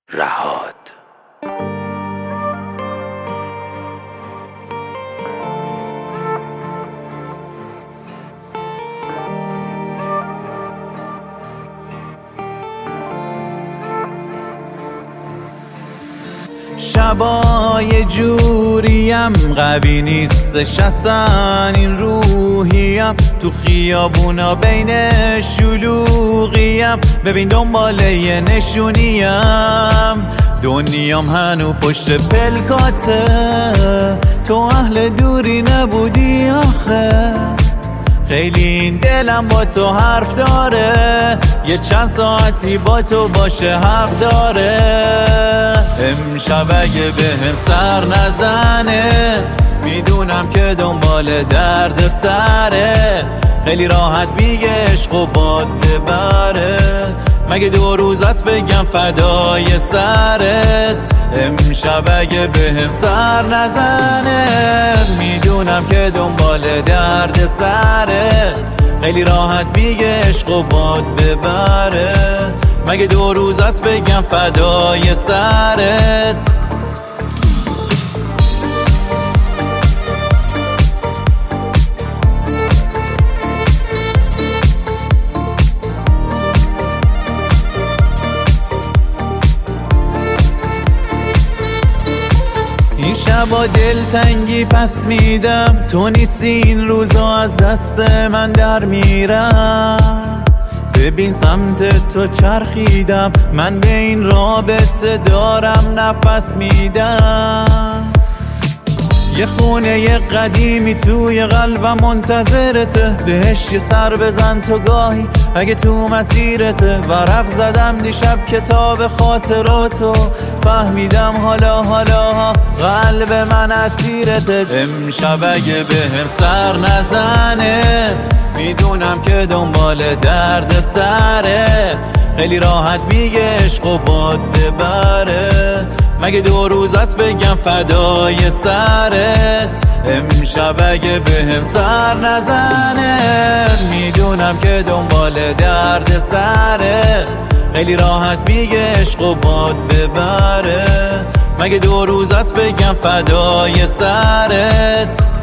رهاد. شبا یه جوریم قوی نیستش اصلا این روحیم، تو خیابونا بین شلوغیم، ببین دنبال یه نشونیم، دنیام هنو پشت پلکاته، تو اهل دوری نبودی آخه، خیلی این دلم با تو حرف داره، یه چند ساعتی با تو باشه حق داره، امشب اگه بهم سر نزنه میدونم که دنبال درد سره، خیلی راحت میگه عشق و باد ببره، مگه 2 روز است بگم فدای سرت، امشب اگه بهم سر نزنه میدونم که دنبال درد سره، خیلی راحت میگه عشق و باد ببره، مگه 2 روز است بگم فدای سرت. این شبا دلتنگی پس میدم، تو نیستی این روزا از دست من در میرم، ببین سمت تو چرخیدم، من به این رابطه دارم نفس میدم، یه خونه قدیمی توی قلبم منتظرته، بهش یه سر بزن تو گاهی اگه تو مسیرته، ورق زدم دیشب کتاب خاطراتو، فهمیدم حالا قلب من اسیرته، امشب اگه بهم سر نزنه میدونم که دنبال درد سره، خیلی راحت میگه عشق و باد ببره، مگه 2 روز است بگم فدای سرت، امشب اگه بهم سر نزنه میدونم که دنبال درد سره، خیلی راحت میگه عشق و باد ببره، مگه 2 روز است بگم فدای سرت.